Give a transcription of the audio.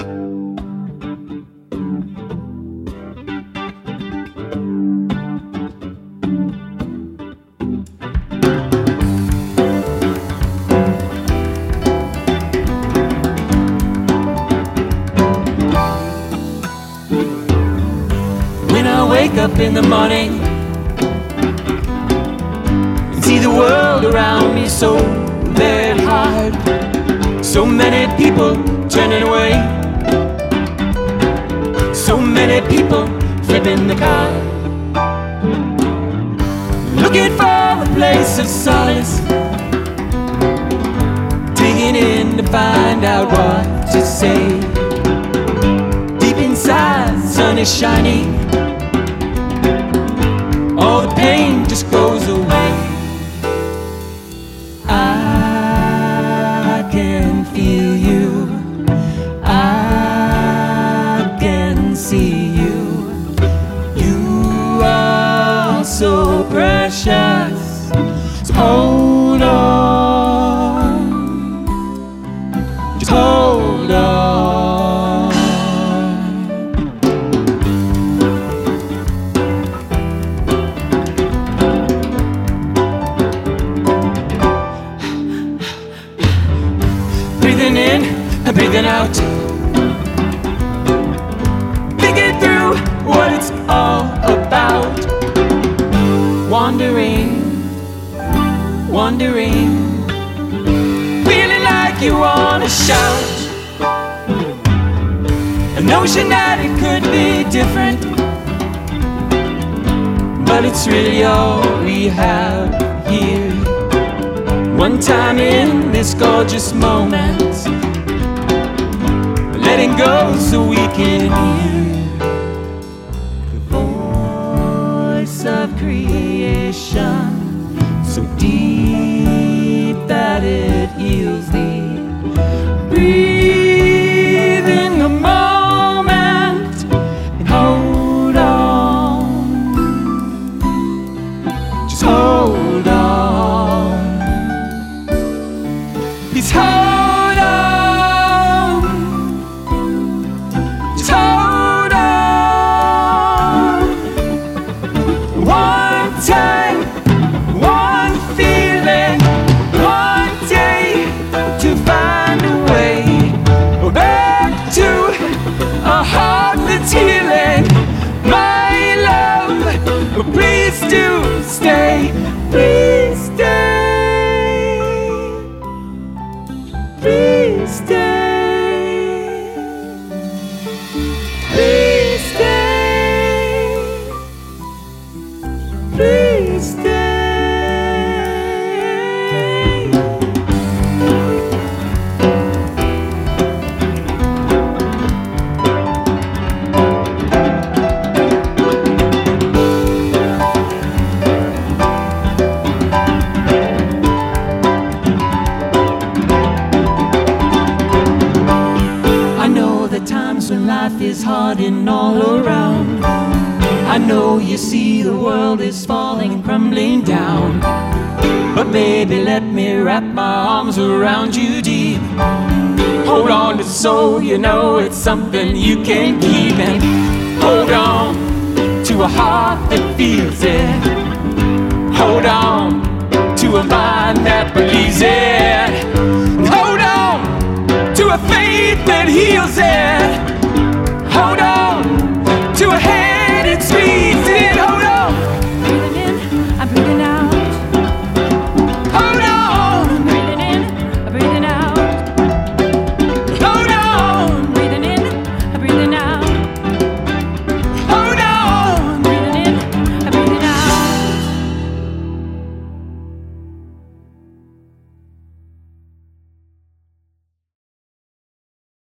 When I wake up in the morning and see the world around me so very hard, so many people turning away, so many people flipping the card, looking for a place of solace, digging in to find out what to say. Deep inside, the sun is shining, all the pain just goes away. I can feel you, I can see you. You are so precious, so hold on, just hold on. Breathing in, breathing out, thinking through what it's all about. Wandering, wandering, feeling like you wanna shout. A notion that it could be different, but it's really all we have here. One time in this gorgeous moment, letting go so we can hear the voice of creation, so deep that it heals thee. Breathe in the moment and hold on, just hold on. Please hold on, just hold on. One time, one feeling, one day to find a way back to a heart that's healing. My love, please do stay, please stay. Please stay, please stay, please stay. Times when life is hard and all around, I know you see the world is falling, crumbling down. But baby, let me wrap my arms around you deep. Hold on to soul, you know it's something you can keep. And hold on to a heart that feels it. Hold on to a mind that believes it. And hold on to a faith that heals it.